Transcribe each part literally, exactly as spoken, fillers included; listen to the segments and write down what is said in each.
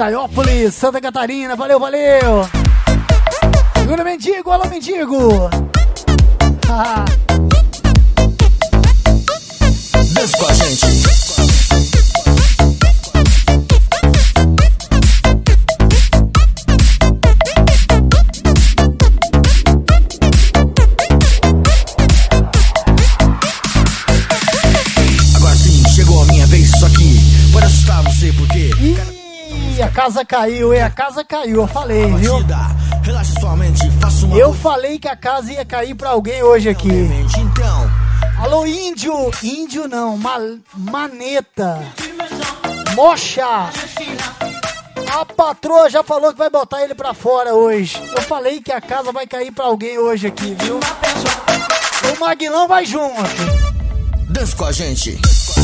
Taiópolis, Santa Catarina, valeu, valeu. Segura, mendigo, alô, mendigo. Ah. Dança com a gente. Agora sim, chegou a minha vez, só que pode assustar você porque... Ih, a casa caiu, hein? A casa caiu, eu falei, viu? Relaxa sua mente, faça uma... Eu falei que a casa ia cair pra alguém hoje aqui. Então... Alô, índio! Índio não, ma maneta. Mocha! A patroa já falou que vai botar ele pra fora hoje. Eu falei que a casa vai cair pra alguém hoje aqui, viu? O Maguilão vai junto. Dança com a gente.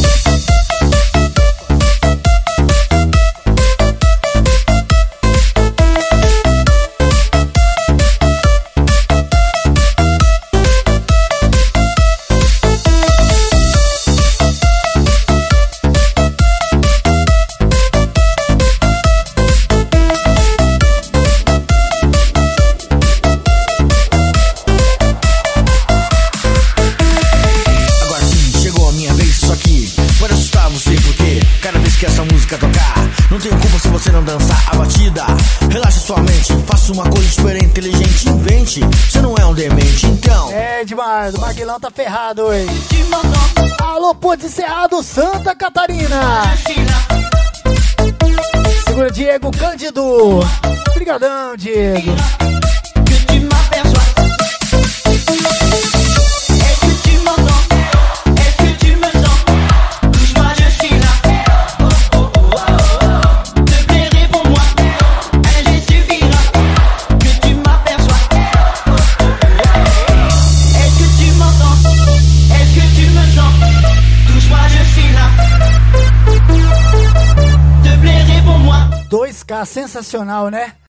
Não tenho culpa se você não dançar a batida. Relaxa sua mente, faça uma coisa diferente, inteligente, invente. Você não é um demente, então. É demais, o Maguilão tá ferrado hoje. Alô, Ponte Encerrado, Santa Catarina. Segura, Diego Cândido. Obrigadão, Diego. dois K, sensacional, né?